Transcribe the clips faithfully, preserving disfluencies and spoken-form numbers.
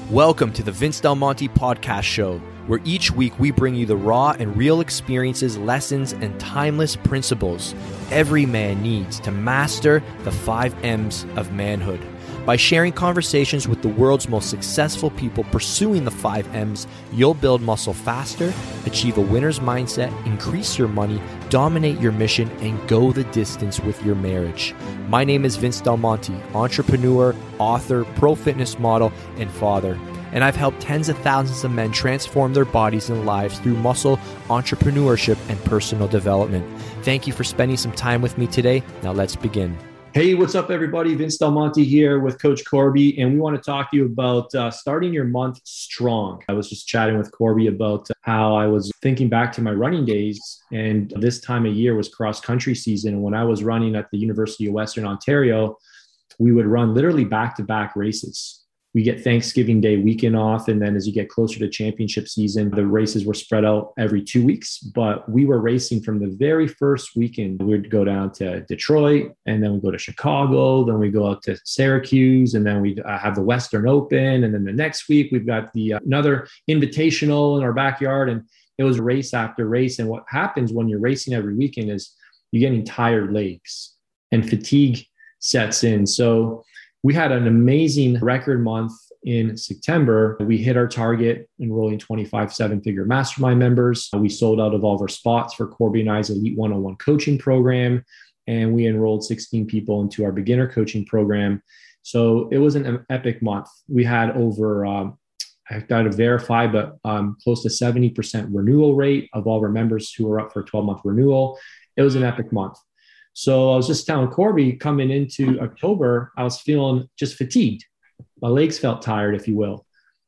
Welcome to the Vince Del Monte Podcast Show, where each week we bring you the raw and real experiences, lessons, and timeless principles every man needs to master the five M's of manhood. By sharing conversations with the world's most successful people pursuing the five M's, you'll build muscle faster, achieve a winner's mindset, increase your money, dominate your mission, and go the distance with your marriage. My name is Vince Del Monte, entrepreneur, author, pro fitness model, and father. And I've helped tens of thousands of men transform their bodies and lives through muscle, entrepreneurship, and personal development. Thank you for spending some time with me today. Now let's begin. Hey, what's up, everybody? Vince Del Monte here with Coach Corby, and we want to talk to you about uh, starting your month strong. I was just chatting with Corby about how I was thinking back to my running days, and this time of year was cross-country season. And when I was running at the University of Western Ontario, we would run literally back-to-back races. We get Thanksgiving Day weekend off, and then as you get closer to championship season, the races were spread out every two weeks. But we were racing from the very first weekend. We would go down to Detroit, and then we go to Chicago, then we go out to Syracuse, and then we uh, have the Western Open. And then the next week, we've got the uh, another invitational in our backyard. And it was race after race. And what happens when you're racing every weekend is you're getting tired legs and fatigue sets in. So we had an amazing record month in September. We hit our target enrolling twenty-five seven-figure mastermind members. We sold out of all of our spots for Corby and I's Elite one-on-one coaching program, and we enrolled sixteen people into our beginner coaching program. So it was an epic month. We had over, um, I've got to verify, but um, close to seventy percent renewal rate of all our members who were up for a twelve-month renewal. It was an epic month. So I was just telling Corby, coming into October, I was feeling just fatigued. My legs felt tired, if you will.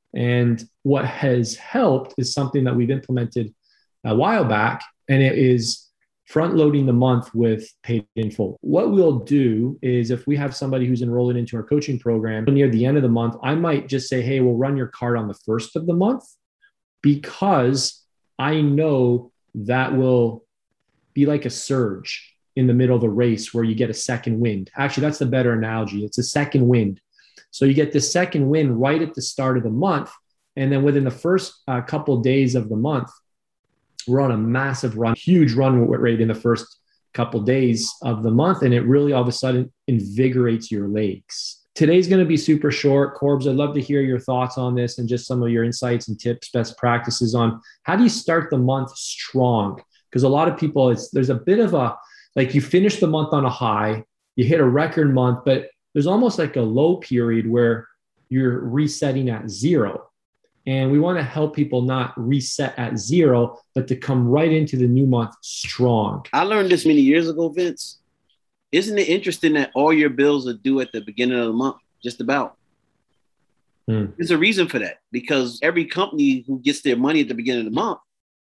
And what has helped is something that we've implemented a while back, and it is front loading the month with paid in full. What we'll do is if we have somebody who's enrolling into our coaching program near the end of the month, I might just say, hey, we'll run your card on the first of the month, because I know that will be like a surge in the middle of the race where you get a second wind. Actually, that's the better analogy. It's a second wind. So you get the second wind right at the start of the month. And then within the first uh, couple of days of the month, we're on a massive run, huge run rate in the first couple of days of the month. And it really all of a sudden invigorates your legs. Today's going to be super short. Corbs, I'd love to hear your thoughts on this and just some of your insights and tips, best practices on how do you start the month strong? Because a lot of people, it's there's a bit of a, like you finish the month on a high, you hit a record month, but there's almost like a low period where you're resetting at zero. And we want to help people not reset at zero, but to come right into the new month strong. I learned this many years ago, Vince. Isn't it interesting that all your bills are due at the beginning of the month? Just about. Hmm. There's a reason for that, because every company who gets their money at the beginning of the month,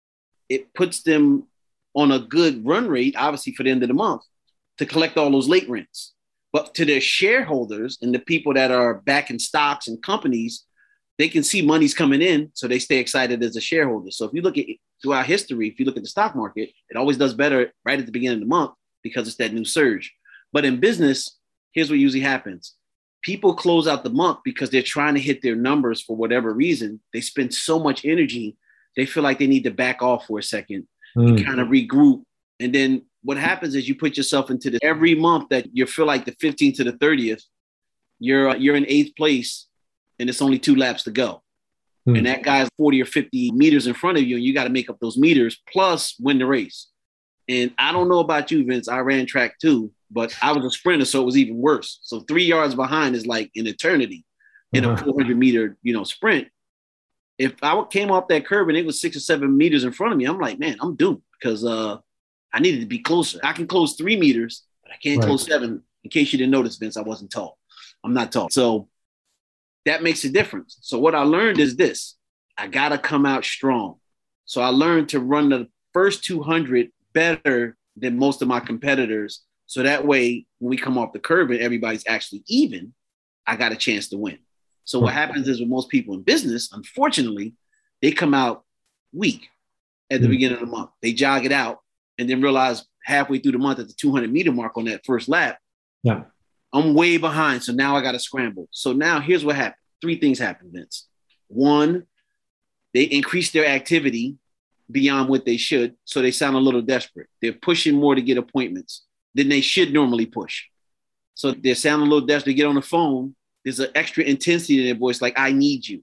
it puts them on a good run rate, obviously for the end of the month, to collect all those late rents. But to their shareholders and the people that are backing stocks and companies, they can see money's coming in, so they stay excited as a shareholder. So if you look at throughout history, if you look at the stock market, it always does better right at the beginning of the month because it's that new surge. But in business, here's what usually happens. People close out the month because they're trying to hit their numbers for whatever reason. They spend so much energy, they feel like they need to back off for a second. You kind of regroup. And then what happens is you put yourself into this every month that you feel like the fifteenth to the thirtieth, you're, you're in eighth place and it's only two laps to go. Mm. And that guy's forty or fifty meters in front of you, and you got to make up those meters plus win the race. And I don't know about you, Vince, I ran track too, but I was a sprinter, so it was even worse. So three yards behind is like an eternity in uh-huh. a four hundred meter, you know, sprint. If I came off that curve and it was six or seven meters in front of me, I'm like, man, I'm doomed because uh, I needed to be closer. I can close three meters, but I can't right. close seven. In case you didn't notice, Vince, I wasn't tall. I'm not tall. So that makes a difference. So what I learned is this. I got to come out strong. So I learned to run the first two hundred better than most of my competitors. So that way, when we come off the curve and everybody's actually even, I got a chance to win. So what happens is with most people in business, unfortunately, they come out weak at the mm-hmm. beginning of the month. They jog it out and then realize halfway through the month at the two hundred meter mark on that first lap, yeah. I'm way behind. So now I got to scramble. So now here's what happened. Three things happened, Vince. One, they increase their activity beyond what they should, so they sound a little desperate. They're pushing more to get appointments than they should normally push. So they're sounding a little desperate to get on the phone. There's an extra intensity in their voice, like, I need you.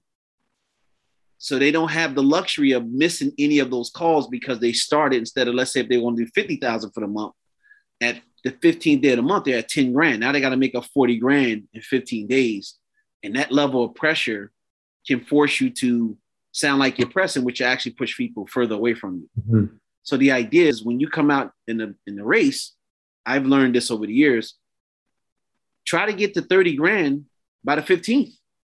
So they don't have the luxury of missing any of those calls because they started, instead of, let's say if they want to do fifty thousand for the month, at the fifteenth day of the month, they're at ten grand. Now they got to make up forty grand in fifteen days. And that level of pressure can force you to sound like you're pressing, which actually push people further away from you. Mm-hmm. So the idea is when you come out in the in the race, I've learned this over the years, try to get to thirty grand by the fifteenth.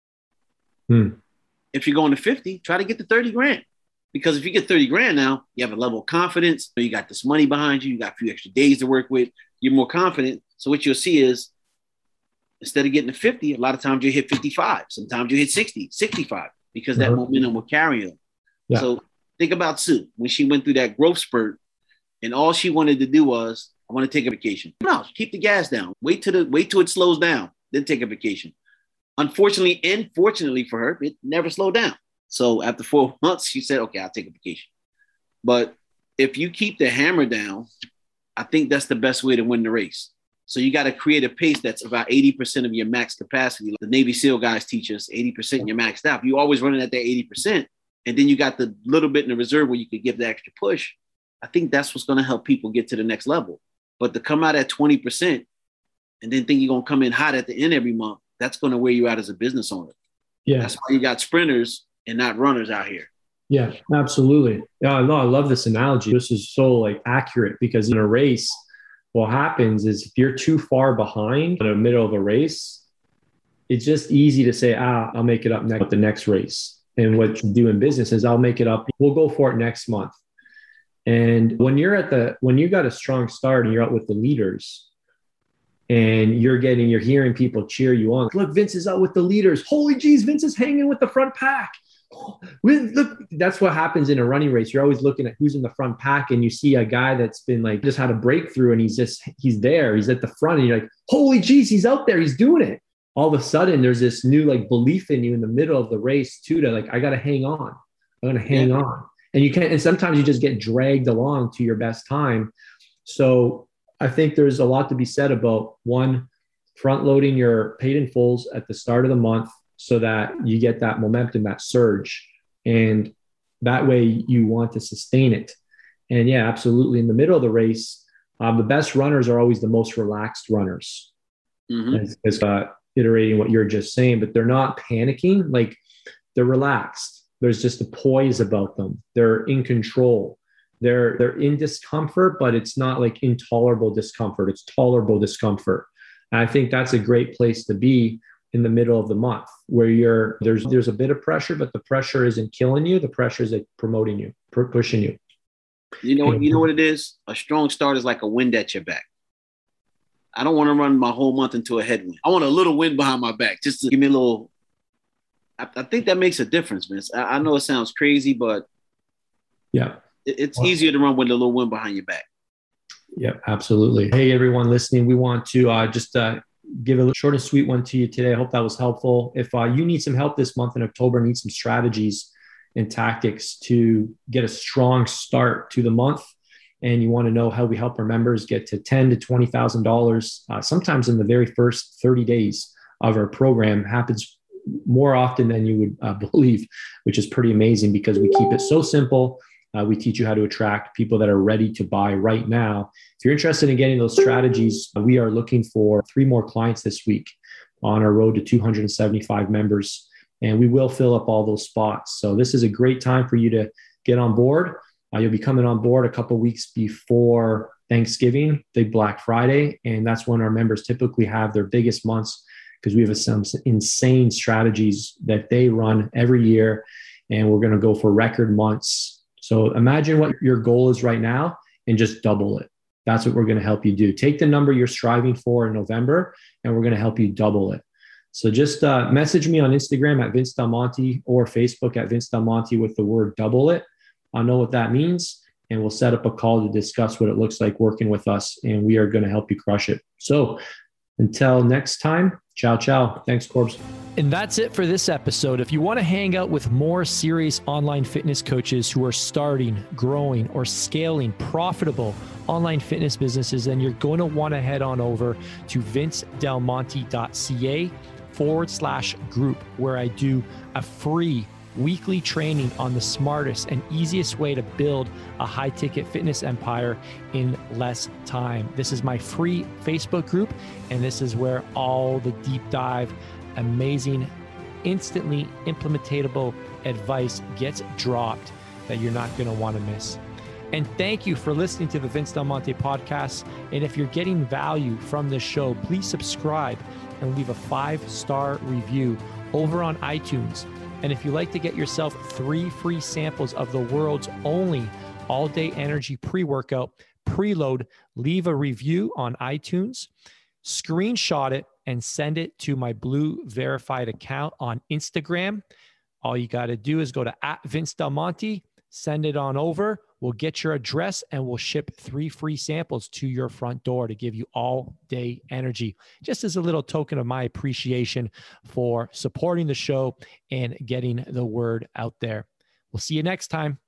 Hmm. If you're going to fifty, try to get to thirty grand. Because if you get thirty grand now, you have a level of confidence. You got this money behind you. You got a few extra days to work with. You're more confident. So what you'll see is instead of getting to fifty, a lot of times you hit fifty-five. Sometimes you hit sixty, sixty-five, because that mm-hmm. momentum will carry you. Yeah. So think about Sue when she went through that growth spurt and all she wanted to do was, I want to take a vacation. No, keep the gas down. Wait till the wait till it slows down, then take a vacation. Unfortunately and fortunately for her, it never slowed down. So after four months, she said, okay, I'll take a vacation. But if you keep the hammer down, I think that's the best way to win the race. So you got to create a pace that's about eighty percent of your max capacity. The Navy SEAL guys teach us eighty percent you're maxed out. You always running at that eighty percent. And then you got the little bit in the reserve where you could give the extra push. I think that's what's going to help people get to the next level. But to come out at twenty percent and then think you're going to come in hot at the end every month, that's going to wear you out as a business owner. Yeah. That's why you got sprinters and not runners out here. Yeah, absolutely. Yeah, no, I love this analogy. This is so like accurate because in a race, what happens is if you're too far behind in the middle of a race, it's just easy to say, ah, I'll make it up next with the next race. And what you do in business is I'll make it up. We'll go for it next month. And when you're at the, when you got a strong start and you're out with the leaders and you're getting, you're hearing people cheer you on. Look, Vince is out with the leaders. Holy geez, Vince is hanging with the front pack. Look, that's what happens in a running race. You're always looking at who's in the front pack and you see a guy that's been like, just had a breakthrough and he's just, he's there, he's at the front and you're like, holy geez, he's out there, he's doing it. All of a sudden there's this new like belief in you in the middle of the race too, to like, I got to hang on. I'm going to hang yeah. on. And you can't, and sometimes you just get dragged along to your best time. So I think there's a lot to be said about one, front loading your paid in fulls at the start of the month, so that you get that momentum, that surge. And that way you want to sustain it. And yeah, absolutely. In the middle of the race, um, the best runners are always the most relaxed runners. Mm-hmm. As, as uh, iterating what you're just saying, but they're not panicking. Like they're relaxed. There's just a poise about them. They're in control. They're, they're in discomfort, but it's not like intolerable discomfort. It's tolerable discomfort. And I think that's a great place to be in the middle of the month, where you're there's there's a bit of pressure, but the pressure isn't killing you. The pressure is like promoting you, per- pushing you. You know, you know what it is? A strong start is like a wind at your back. I don't want to run my whole month into a headwind. I want a little wind behind my back, just to give me a little. I, I think that makes a difference, Vince. I, I know it sounds crazy, but yeah, it, it's well, easier to run with a little wind behind your back. Yeah, absolutely. Hey, everyone listening, we want to uh, just. Uh, give a short and sweet one to you today. I hope that was helpful. If uh, you need some help this month in October, need some strategies and tactics to get a strong start to the month, and you want to know how we help our members get to ten to twenty thousand dollars, uh, sometimes in the very first thirty days of our program, happens more often than you would uh, believe, which is pretty amazing because we keep it so simple. Uh, we teach you how to attract people that are ready to buy right now. If you're interested in getting those strategies, we are looking for three more clients this week on our road to two hundred seventy-five members, and we will fill up all those spots. So this is a great time for you to get on board. Uh, you'll be coming on board a couple of weeks before Thanksgiving, big Black Friday, and that's when our members typically have their biggest months because we have some insane strategies that they run every year, and we're going to go for record months. So imagine what your goal is right now and just double it. That's what we're going to help you do. Take the number you're striving for in November, and we're going to help you double it. So just uh, message me on Instagram at Vince Del Monte or Facebook at Vince Del Monte with the word double it. I'll know what that means, and we'll set up a call to discuss what it looks like working with us, and we are going to help you crush it. So until next time, Ciao, ciao. Thanks, Corbs. And that's it for this episode. If you want to hang out with more serious online fitness coaches who are starting, growing, or scaling profitable online fitness businesses, then you're going to want to head on over to vincedelmonte.ca forward slash group, where I do a free weekly training on the smartest and easiest way to build a high ticket fitness empire in less time. This is my free Facebook group, and this is where all the deep dive, amazing, instantly implementatable advice gets dropped that you're not going to want to miss. And thank you for listening to the Vince Del Monte podcast. And if you're getting value from this show, please subscribe and leave a five-star review over on iTunes. And if you'd like to get yourself three free samples of the world's only all-day energy pre-workout, preload, leave a review on iTunes, screenshot it, and send it to my Blue verified account on Instagram. All you got to do is go to at Vince Del Monte, send it on over. We'll get your address and we'll ship three free samples to your front door to give you all day energy, just as a little token of my appreciation for supporting the show and getting the word out there. We'll see you next time.